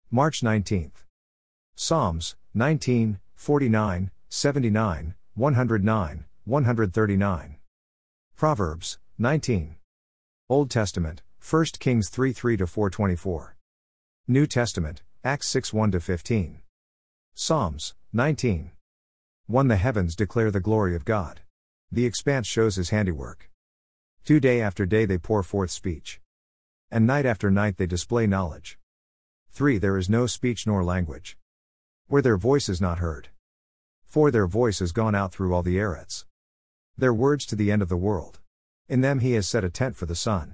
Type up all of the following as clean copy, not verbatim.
March 19th. Psalms, 19, 49, 79, 109, 139. Proverbs, 19. Old Testament, 1 Kings 3:3-4:24. New Testament, Acts 6:1-15. Psalms, 19. 1. The heavens declare the glory of God. The expanse shows his handiwork. 2. Day after day they pour forth speech. And night after night they display knowledge. 3. There is no speech nor language, where their voice is not heard. 4. Their voice has gone out through all the Eretz. Their words to the end of the world. In them he has set a tent for the sun.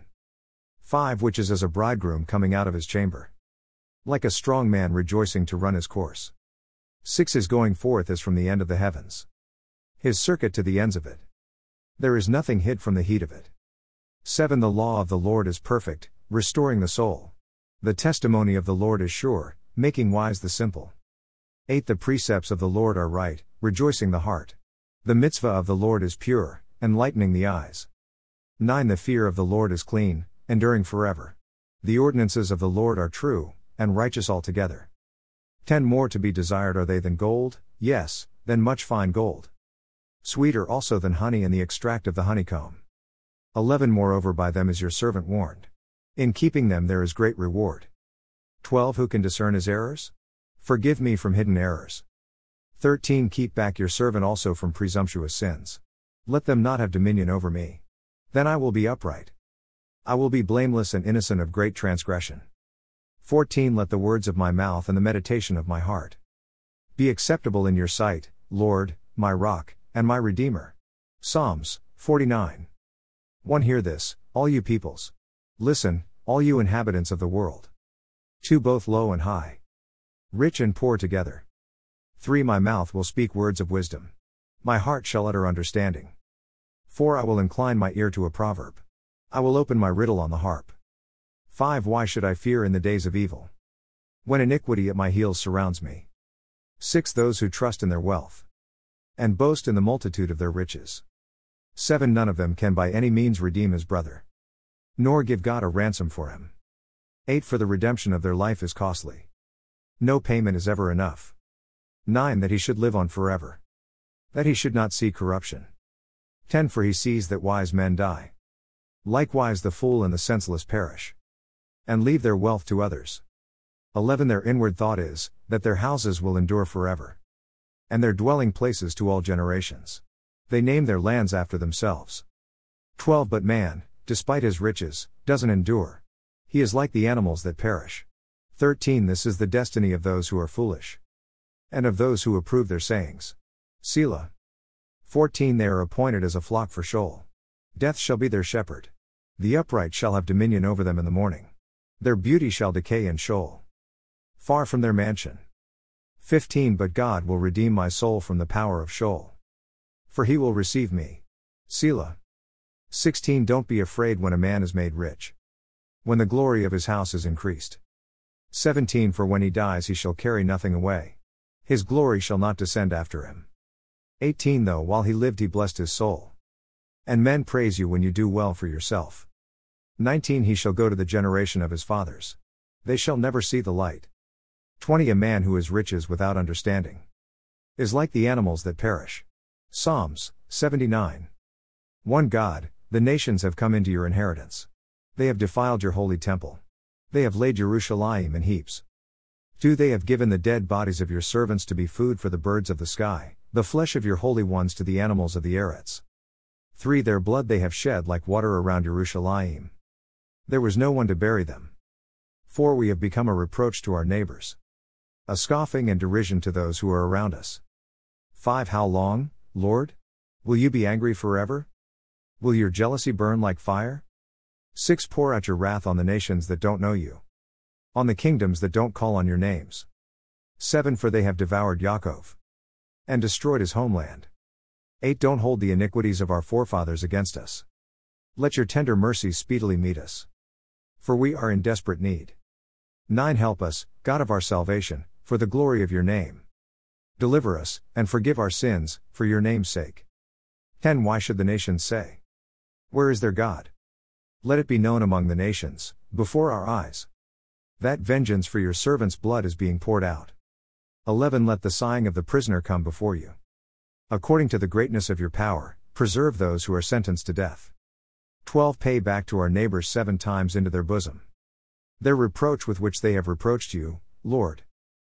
5. Which is as a bridegroom coming out of his chamber, like a strong man rejoicing to run his course. 6. His going forth is from the end of the heavens, his circuit to the ends of it. There is nothing hid from the heat of it. 7. The law of the Lord is perfect, restoring the soul. The testimony of the Lord is sure, making wise the simple. 8. The precepts of the Lord are right, rejoicing the heart. The mitzvah of the Lord is pure, enlightening the eyes. 9. The fear of the Lord is clean, enduring forever. The ordinances of the Lord are true, and righteous altogether. 10. More to be desired are they than gold, yes, than much fine gold. Sweeter also than honey and the extract of the honeycomb. 11. Moreover by them is your servant warned. In keeping them there is great reward. 12. Who can discern his errors? Forgive me from hidden errors. 13. Keep back your servant also from presumptuous sins. Let them not have dominion over me. Then I will be upright. I will be blameless and innocent of great transgression. 14. Let the words of my mouth and the meditation of my heart be acceptable in your sight, Lord, my rock, and my redeemer. Psalms, 49. 1. Hear this, all you peoples. Listen, all you inhabitants of the world. 2. Both low and high, rich and poor together. 3. My mouth will speak words of wisdom. My heart shall utter understanding. 4. I will incline my ear to a proverb. I will open my riddle on the harp. 5. Why should I fear in the days of evil, when iniquity at my heels surrounds me? 6. Those who trust in their wealth, and boast in the multitude of their riches. 7. None of them can by any means redeem his brother, nor give God a ransom for him. 8. For the redemption of their life is costly. No payment is ever enough. 9. That he should live on forever, that he should not see corruption. 10. For he sees that wise men die. Likewise the fool and the senseless perish, and leave their wealth to others. 11. Their inward thought is, that their houses will endure forever, and their dwelling places to all generations. They name their lands after themselves. 12. But man, despite his riches, doesn't endure. He is like the animals that perish. 13. This is the destiny of those who are foolish, and of those who approve their sayings. Selah. 14. They are appointed as a flock for Sheol. Death shall be their shepherd. The upright shall have dominion over them in the morning. Their beauty shall decay in Sheol, far from their mansion. 15. But God will redeem my soul from the power of Sheol, for he will receive me. Selah. 16. Don't be afraid when a man is made rich, when the glory of his house is increased. 17. For when he dies he shall carry nothing away. His glory shall not descend after him. 18. Though while he lived he blessed his soul, and men praise you when you do well for yourself. 19. He shall go to the generation of his fathers. They shall never see the light. 20. A man who is riches without understanding is like the animals that perish. Psalms, 79. 1. God, the nations have come into your inheritance. They have defiled your holy temple. They have laid Jerusalem in heaps. 2. They have given the dead bodies of your servants to be food for the birds of the sky, the flesh of your holy ones to the animals of the Eretz. 3. Their blood they have shed like water around Jerusalem. There was no one to bury them. 4. We have become a reproach to our neighbors, a scoffing and derision to those who are around us. 5. How long, Lord? Will you be angry forever? Will your jealousy burn like fire? 6. Pour out your wrath on the nations that don't know you, on the kingdoms that don't call on your names. 7. For they have devoured Yaakov, and destroyed his homeland. 8. Don't hold the iniquities of our forefathers against us. Let your tender mercies speedily meet us, for we are in desperate need. 9. Help us, God of our salvation, for the glory of your name. Deliver us, and forgive our sins, for your name's sake. 10. Why should the nations say, where is their God? Let it be known among the nations, before our eyes. That vengeance for your servant's blood is being poured out. 11 Let the sighing of the prisoner come before you. According to the greatness of your power, preserve those who are sentenced to death. 12 Pay back to our neighbors 7 times into their bosom their reproach with which they have reproached you, Lord.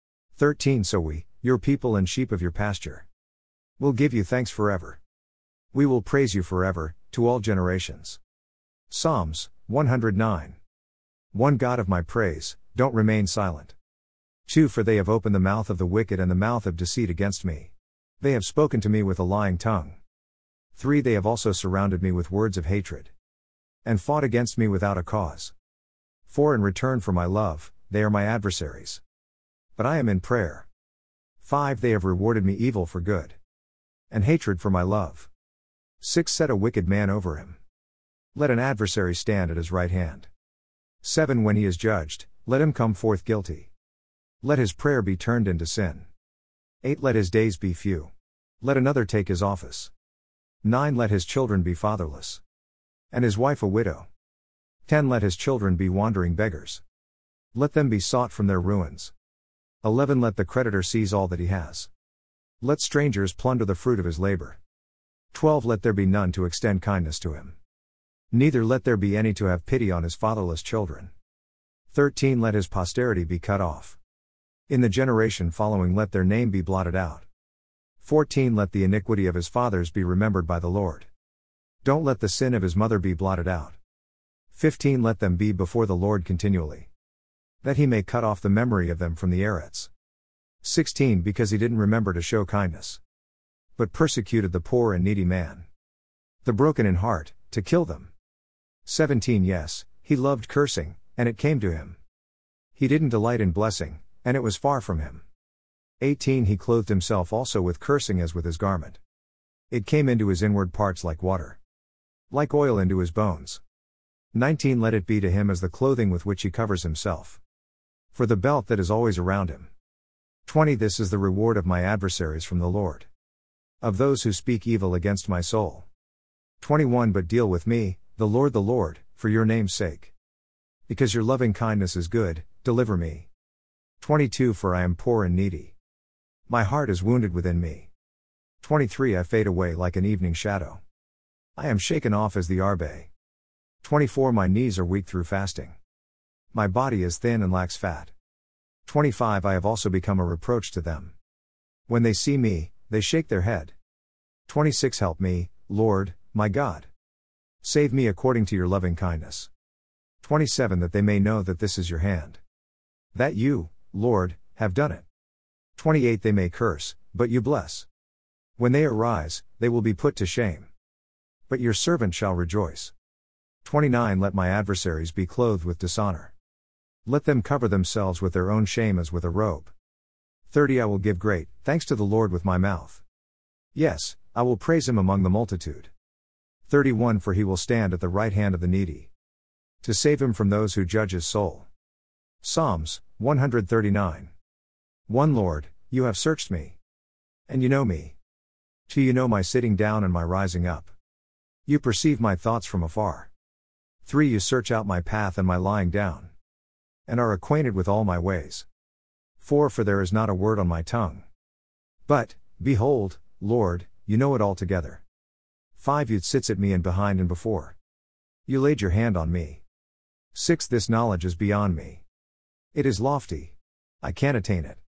13 So we, your people and sheep of your pasture, will give you thanks forever. We will praise you forever, to all generations. Psalms 109. 1 God of my praise, don't remain silent. 2 For they have opened the mouth of the wicked and the mouth of deceit against me. They have spoken to me with a lying tongue. 3 They have also surrounded me with words of hatred, and fought against me without a cause. 4 In return for my love, they are my adversaries. But I am in prayer. 5 They have rewarded me evil for good, and hatred for my love. 6 Set a wicked man over him. Let an adversary stand at his right hand. 7 When he is judged, let him come forth guilty. Let his prayer be turned into sin. 8 Let his days be few. Let another take his office. 9 Let his children be fatherless, and his wife a widow. 10 Let his children be wandering beggars. Let them be sought from their ruins. 11 Let the creditor seize all that he has. Let strangers plunder the fruit of his labor. 12 Let there be none to extend kindness to him, neither let there be any to have pity on his fatherless children. 13 Let his posterity be cut off. In the generation following let their name be blotted out. 14 Let the iniquity of his fathers be remembered by the Lord. Don't let the sin of his mother be blotted out. 15 Let them be before the Lord continually, that he may cut off the memory of them from the Eretz. 16 Because he didn't remember to show kindness, but persecuted the poor and needy man, the broken in heart, to kill them. 17 Yes, he loved cursing, and it came to him. He didn't delight in blessing, and it was far from him. 18 He clothed himself also with cursing as with his garment. It came into his inward parts like water, like oil into his bones. 19 Let it be to him as the clothing with which he covers himself, for the belt that is always around him. 20 This is the reward of my adversaries from the Lord, of those who speak evil against my soul. 21 But deal with me, the Lord, for your name's sake. Because your loving kindness is good, deliver me. 22 For I am poor and needy. My heart is wounded within me. 23 I fade away like an evening shadow. I am shaken off as the arbe. 24 My knees are weak through fasting. My body is thin and lacks fat. 25 I have also become a reproach to them. When they see me, they shake their head. 26 Help me, Lord, my God. Save me according to your loving kindness. 27 That they may know that this is your hand, that you, Lord, have done it. 28 They may curse, but you bless. When they arise, they will be put to shame, but your servant shall rejoice. 29 Let my adversaries be clothed with dishonor. Let them cover themselves with their own shame as with a robe. 30 I will give great thanks to the Lord with my mouth. Yes, I will praise him among the multitude. 31 For he will stand at the right hand of the needy, to save him from those who judge his soul. Psalms 139. 1 Lord, you have searched me, and you know me. 2 You know my sitting down and my rising up. You perceive my thoughts from afar. 3 You search out my path and my lying down, and are acquainted with all my ways. 4 For there is not a word on my tongue. But, behold, Lord, you know it altogether. 5 You sits at me and behind and before. You laid your hand on me. 6 This knowledge is beyond me. It is lofty. I can't attain it.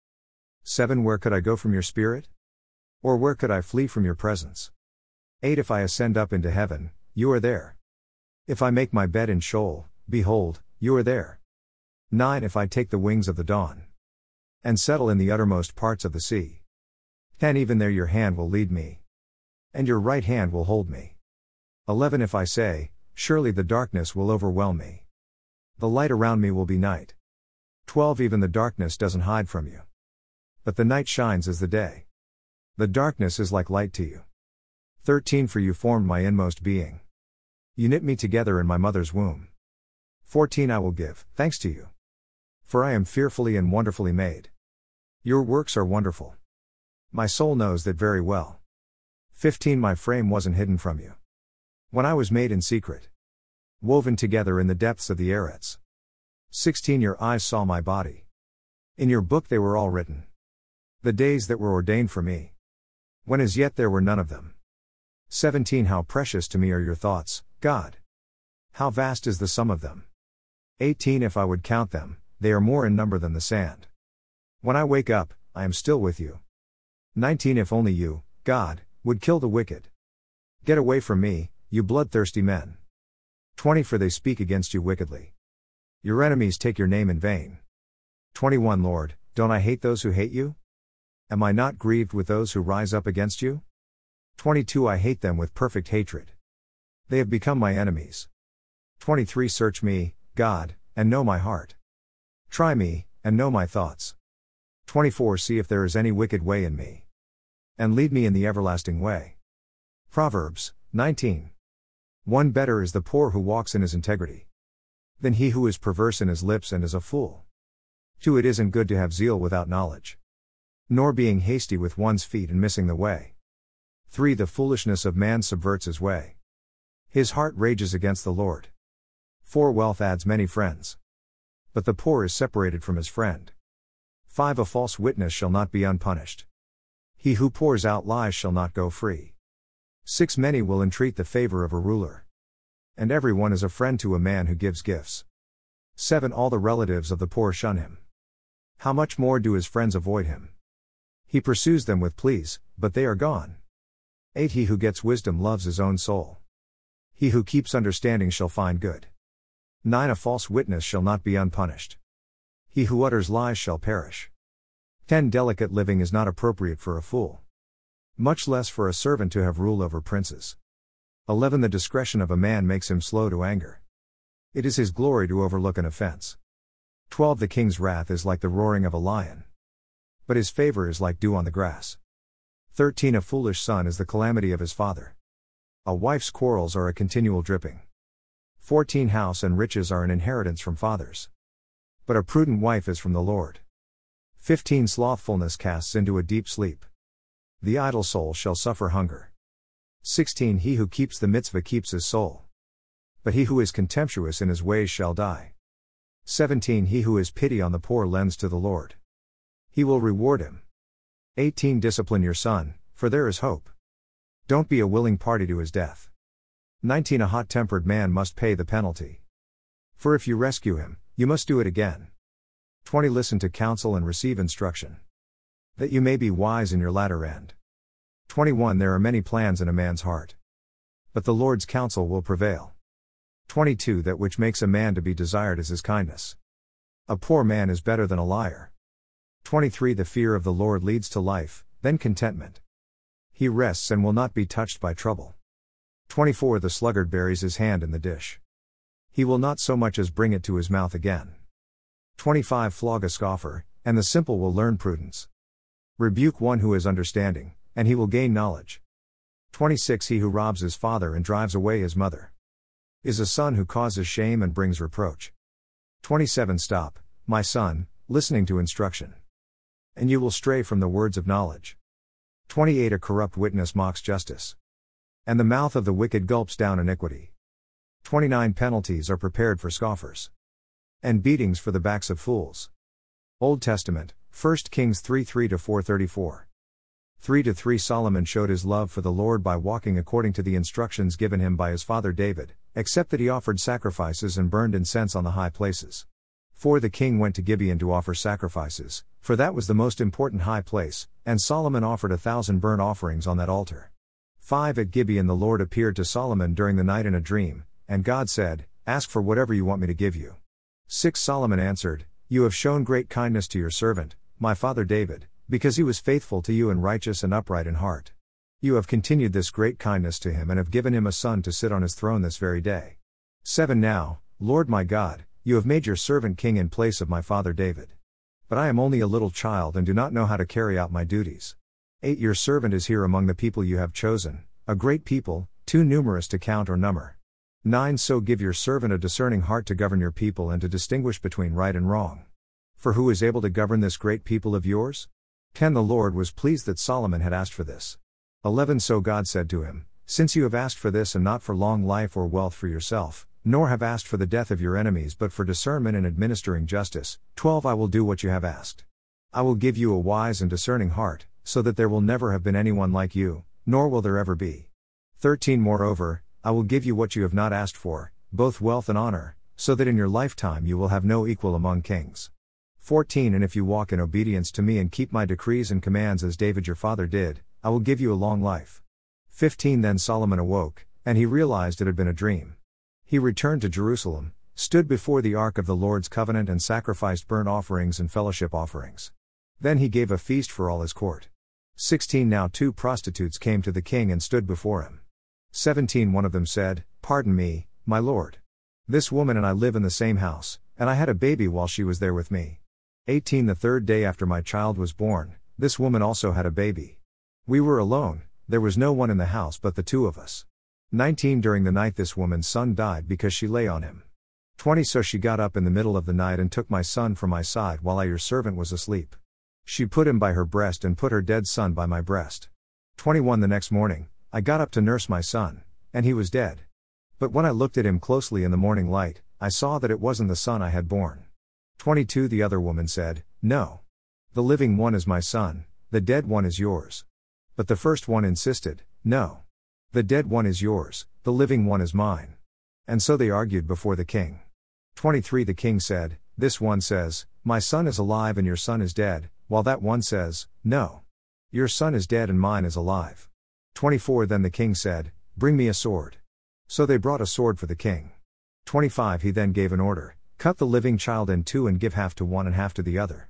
7 Where could I go from your spirit? Or where could I flee from your presence? 8 If I ascend up into heaven, you are there. If I make my bed in Sheol, behold, you are there. 9 If I take the wings of the dawn, and settle in the uttermost parts of the sea, 10 Even there your hand will lead me, and your right hand will hold me. 11 If I say, surely the darkness will overwhelm me, the light around me will be night. 12 Even the darkness doesn't hide from you, but the night shines as the day. The darkness is like light to you. 13 For you formed my inmost being. You knit me together in my mother's womb. 14 I will give thanks to you, for I am fearfully and wonderfully made. Your works are wonderful. My soul knows that very well. 15 My frame wasn't hidden from you, when I was made in secret, woven together in the depths of the Eretz. 16 Your eyes saw my body. In your book they were all written. The days that were ordained for me, when as yet there were none of them. 17 How precious to me are your thoughts, God! How vast is the sum of them! 18 If I would count them, they are more in number than the sand. When I wake up, I am still with you. 19 If only you, God, would kill the wicked. Get away from me, you bloodthirsty men. 20 For they speak against you wickedly. Your enemies take your name in vain. 21 Lord, don't I hate those who hate you? Am I not grieved with those who rise up against you? 22 I hate them with perfect hatred. They have become my enemies. 23 Search me, God, and know my heart. Try me, and know my thoughts. 24 See if there is any wicked way in me, and lead me in the everlasting way. Proverbs 19. 1 Better is the poor who walks in his integrity than he who is perverse in his lips and is a fool. 2 It isn't good to have zeal without knowledge, nor being hasty with one's feet and missing the way. 3 The foolishness of man subverts his way. His heart rages against the Lord. 4 Wealth adds many friends, but the poor is separated from his friend. 5 A false witness shall not be unpunished. He who pours out lies shall not go free. 6 Many will entreat the favor of a ruler, and everyone is a friend to a man who gives gifts. 7 All the relatives of the poor shun him. How much more do his friends avoid him? He pursues them with pleas, but they are gone. 8 He who gets wisdom loves his own soul. He who keeps understanding shall find good. 9 A false witness shall not be unpunished. He who utters lies shall perish. 10 Delicate living is not appropriate for a fool, much less for a servant to have rule over princes. 11 The discretion of a man makes him slow to anger. It is his glory to overlook an offense. 12 The king's wrath is like the roaring of a lion, but his favor is like dew on the grass. 13 A foolish son is the calamity of his father. A wife's quarrels are a continual dripping. 14 House and riches are an inheritance from fathers, but a prudent wife is from the Lord. 15 Slothfulness casts into a deep sleep. The idle soul shall suffer hunger. 16 He who keeps the mitzvah keeps his soul, but he who is contemptuous in his ways shall die. 17 He who has pity on the poor lends to the Lord. He will reward him. 18 Discipline your son, for there is hope. Don't be a willing party to his death. 19 A hot-tempered man must pay the penalty, for if you rescue him, you must do it again. 20 Listen to counsel and receive instruction, that you may be wise in your latter end. 21 There are many plans in a man's heart, but the Lord's counsel will prevail. 22 That which makes a man to be desired is his kindness. A poor man is better than a liar. 23 The fear of the Lord leads to life, then contentment. He rests and will not be touched by trouble. 24 The sluggard buries his hand in the dish. He will not so much as bring it to his mouth again. 25 Flog a scoffer, and the simple will learn prudence. Rebuke one who has understanding, and he will gain knowledge. 26 He who robs his father and drives away his mother is a son who causes shame and brings reproach. 27 Stop, my son, listening to instruction, and you will stray from the words of knowledge. 28 A corrupt witness mocks justice, and the mouth of the wicked gulps down iniquity. 29 Penalties are prepared for scoffers, and beatings for the backs of fools. Old Testament, 1 Kings 3:3-4:34. 3-3 Solomon showed his love for the Lord by walking according to the instructions given him by his father David, except that he offered sacrifices and burned incense on the high places. 4 The king went to Gibeon to offer sacrifices, for that was the most important high place, and Solomon offered 1,000 burnt offerings on that altar. 5 At Gibeon the Lord appeared to Solomon during the night in a dream, and God said, Ask for whatever you want me to give you. 6 Solomon answered, You have shown great kindness to your servant, my father David, because he was faithful to you and righteous and upright in heart. You have continued this great kindness to him and have given him a son to sit on his throne this very day. 7 Now, Lord my God, you have made your servant king in place of my father David. But I am only a little child and do not know how to carry out my duties. 8 Your servant is here among the people you have chosen, a great people, too numerous to count or number. 9 So give your servant a discerning heart to govern your people and to distinguish between right and wrong. For who is able to govern this great people of yours? 10 The Lord was pleased that Solomon had asked for this. 11 So God said to him, Since you have asked for this and not for long life or wealth for yourself, nor have asked for the death of your enemies but for discernment in administering justice. 12 I will do what you have asked. I will give you a wise and discerning heart, so that there will never have been anyone like you, nor will there ever be. 13 Moreover, I will give you what you have not asked for, both wealth and honor, so that in your lifetime you will have no equal among kings. 14 And if you walk in obedience to me and keep my decrees and commands as David your father did, I will give you a long life. 15 Then Solomon awoke, and he realized it had been a dream. He returned to Jerusalem, stood before the ark of the Lord's covenant and sacrificed burnt offerings and fellowship offerings. Then he gave a feast for all his court. 16 Now 2 prostitutes came to the king and stood before him. 17 One of them said, Pardon me, my lord. This woman and I live in the same house, and I had a baby while she was there with me. 18 The third day after my child was born, this woman also had a baby. We were alone, there was no one in the house but the two of us. 19 During the night this woman's son died because she lay on him. 20 So she got up in the middle of the night and took my son from my side while I your servant was asleep. She put him by her breast and put her dead son by my breast. 21 The next morning, I got up to nurse my son, and he was dead. But when I looked at him closely in the morning light, I saw that it wasn't the son I had born. 22 The other woman said, No. The living one is my son, the dead one is yours. But the first one insisted, No. The dead one is yours, the living one is mine. And so they argued before the king. 23 The king said, This one says, My son is alive and your son is dead, while that one says, No. Your son is dead and mine is alive. 24 Then the king said, Bring me a sword. So they brought a sword for the king. 25 He then gave an order, Cut the living child in two and give half to one and half to the other.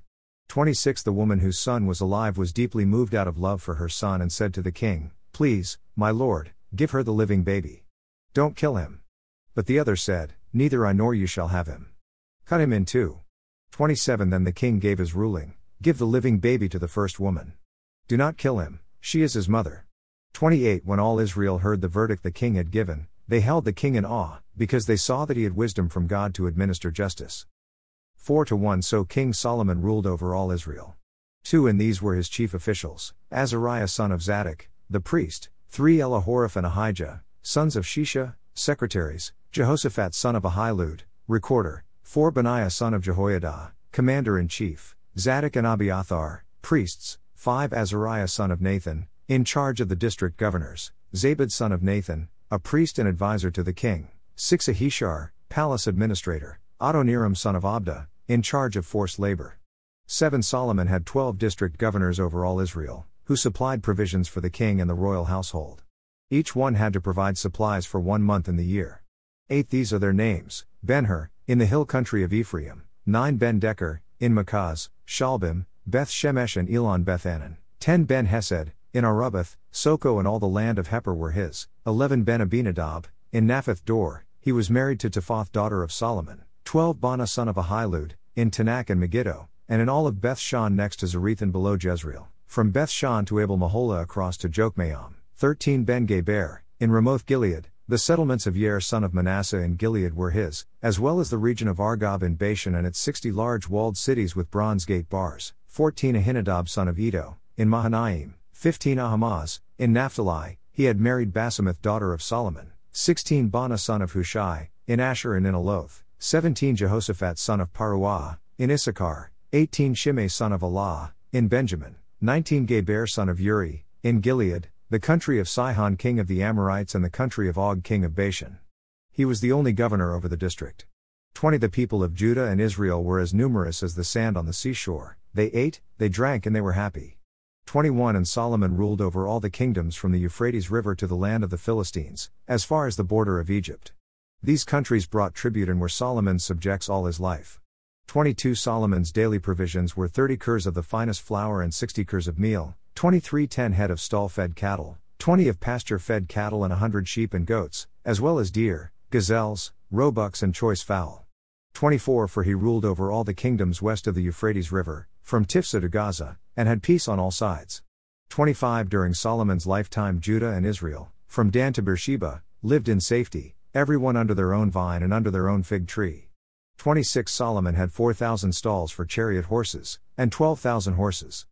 26 The woman whose son was alive was deeply moved out of love for her son and said to the king, Please, my lord, give her the living baby. Don't kill him. But the other said, Neither I nor you shall have him. Cut him in two. 27 Then the king gave his ruling, Give the living baby to the first woman. Do not kill him, she is his mother. 28 When all Israel heard the verdict the king had given, they held the king in awe, because they saw that he had wisdom from God to administer justice. 4-1 So King Solomon ruled over all Israel. 2 And these were his chief officials, Azariah son of Zadok, the priest, 3 Elihoreph and Ahijah, sons of Shisha, secretaries, Jehoshaphat son of Ahilud, recorder, 4 Benaiah son of Jehoiada, commander-in-chief, Zadok and Abiathar, priests, 5 Azariah son of Nathan, in charge of the district governors, Zabad son of Nathan, a priest and advisor to the king, 6 Ahishar, palace administrator, Adoniram son of Abda, in charge of forced labor. 7 Solomon had 12 district governors over all Israel, who supplied provisions for the king and the royal household. Each one had to provide supplies for 1 month in the year. 8 These are their names: Ben-Hur, in the hill country of Ephraim, 9 Ben-Deker, in Makaz, Shalbim, Beth-Shemesh and Elon Beth-Anan, 10 Ben-Hesed, in Arubath, Soko and all the land of Hepher were his, 11 Ben-Abinadab, in Naphath Dor, he was married to Tephath daughter of Solomon, 12 Bana son of Ahilud, in Tanakh and Megiddo, and in all of Beth-Shan next to Zarethan below Jezreel, from Beth-Shan to Abel-Maholah across to Jokmeam, 13 Ben-Geber, in Ramoth Gilead, the settlements of Yair son of Manasseh in Gilead were his, as well as the region of Argob in Bashan and its 60 large walled cities with bronze gate bars, 14 Ahinadab son of Edo, in Mahanaim, 15 Ahamaz, in Naphtali, he had married Basemath daughter of Solomon, 16 Bana son of Hushai, in Asher and in Aloth, 17 Jehoshaphat son of Paruah, in Issachar, 18 Shimei son of Allah, in Benjamin, 19 Geber son of Uri, in Gilead, the country of Sihon king of the Amorites and the country of Og king of Bashan. He was the only governor over the district. 20 The people of Judah and Israel were as numerous as the sand on the seashore, they ate, they drank and they were happy. 21 And Solomon ruled over all the kingdoms from the Euphrates River to the land of the Philistines, as far as the border of Egypt. These countries brought tribute and were Solomon's subjects all his life. 22 Solomon's daily provisions were 30 kurs of the finest flour and 60 kurs of meal, 23 10 head of stall-fed cattle, 20 of pasture-fed cattle and 100 sheep and goats, as well as deer, gazelles, roebucks and choice fowl. 24 For he ruled over all the kingdoms west of the Euphrates River, from Tifsa to Gaza, and had peace on all sides. 25 During Solomon's lifetime Judah and Israel, from Dan to Beersheba, lived in safety, everyone under their own vine and under their own fig tree. 26 Solomon had 4,000 stalls for chariot horses, and 12,000 horses.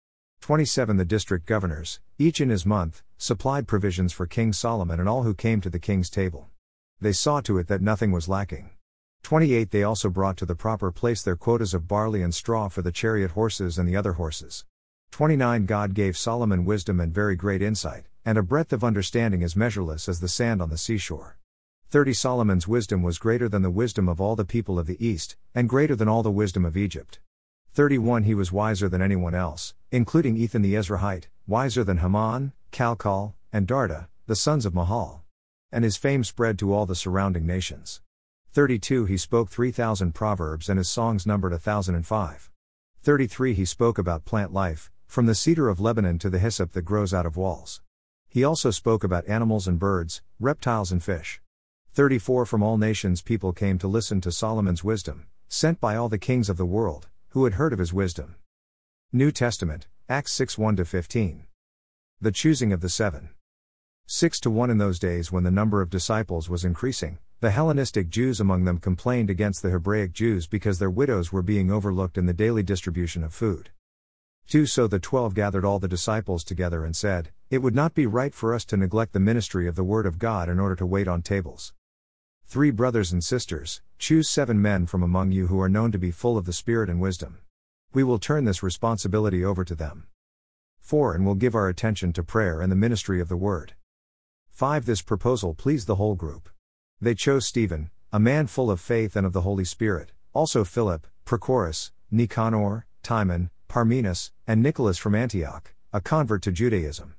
27 The district governors, each in his month, supplied provisions for King Solomon and all who came to the king's table. They saw to it that nothing was lacking. 28 They also brought to the proper place their quotas of barley and straw for the chariot horses and the other horses. 29 God gave Solomon wisdom and very great insight, and a breadth of understanding as measureless as the sand on the seashore. 30 Solomon's wisdom was greater than the wisdom of all the people of the East, and greater than all the wisdom of Egypt. 31 He was wiser than anyone else, including Ethan the Ezrahite, wiser than Haman, Calcol, and Darda, the sons of Mahal. And his fame spread to all the surrounding nations. 32 He spoke 3,000 proverbs and his songs numbered 1,005. 33 He spoke about plant life, from the cedar of Lebanon to the hyssop that grows out of walls. He also spoke about animals and birds, reptiles and fish. 34 From all nations people came to listen to Solomon's wisdom, sent by all the kings of the world, who had heard of his wisdom. New Testament, Acts 6:1-15. The choosing of the 7. 6-1 In those days when the number of disciples was increasing, the Hellenistic Jews among them complained against the Hebraic Jews because their widows were being overlooked in the daily distribution of food. 2 So the 12 gathered all the disciples together and said, "It would not be right for us to neglect the ministry of the Word of God in order to wait on tables. 3 Brothers and sisters, choose 7 men from among you who are known to be full of the Spirit and wisdom. We will turn this responsibility over to them. 4 And will give our attention to prayer and the ministry of the Word." 5 This proposal pleased the whole group. They chose Stephen, a man full of faith and of the Holy Spirit, also Philip, Prochorus, Nicanor, Timon, Parmenas, and Nicholas from Antioch, a convert to Judaism.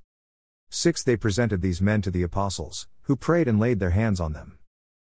6 They presented these men to the apostles, who prayed and laid their hands on them.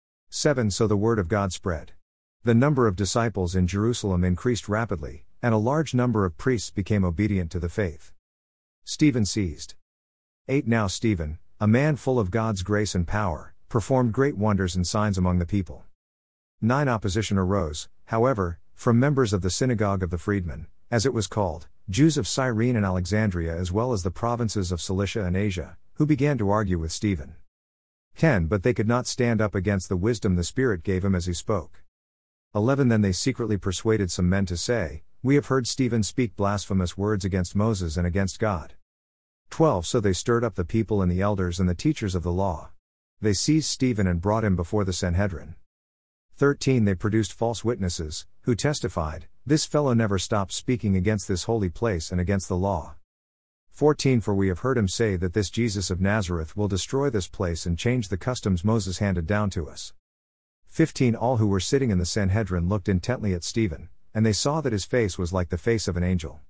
7 So the word of God spread. The number of disciples in Jerusalem increased rapidly, and a large number of priests became obedient to the faith. Stephen seized. 8 Now Stephen, a man full of God's grace and power, performed great wonders and signs among the people. 9 Opposition arose, however, from members of the synagogue of the freedmen, as it was called, Jews of Cyrene and Alexandria as well as the provinces of Cilicia and Asia, who began to argue with Stephen. 10 But they could not stand up against the wisdom the Spirit gave him as he spoke. 11 Then they secretly persuaded some men to say, "We have heard Stephen speak blasphemous words against Moses and against God." 12 So they stirred up the people and the elders and the teachers of the law. They seized Stephen and brought him before the Sanhedrin. 13 They produced false witnesses, who testified, "This fellow never stops speaking against this holy place and against the law." 14 For we have heard him say that this Jesus of Nazareth will destroy this place and change the customs Moses handed down to us. 15 All who were sitting in the Sanhedrin looked intently at Stephen, and they saw that his face was like the face of an angel.